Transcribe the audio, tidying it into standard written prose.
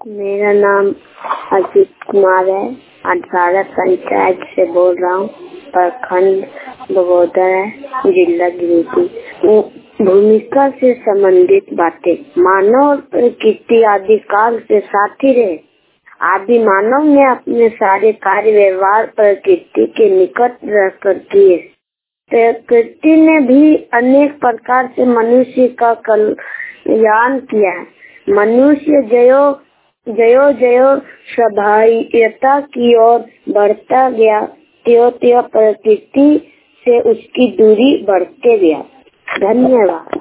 मेरा नाम अजीत कुमार है। अठारह पंचायत से बोल रहा हूँ। प्रखंड बगोदर है, जिला गिरिडीह। भूमिका से संबंधित बातें। मानव प्रकृति आदिकाल से साथी रहे। आदि मानव ने अपने सारे कार्य व्यवहार प्रकृति के निकट रहकर किए। प्रकृति ने भी अनेक प्रकार से मनुष्य का कल्याण किया है। मनुष्य जयो सभ्यता की ओर बढ़ता गया, त्यों प्रकृति से उसकी दूरी बढ़ते गया। धन्यवाद।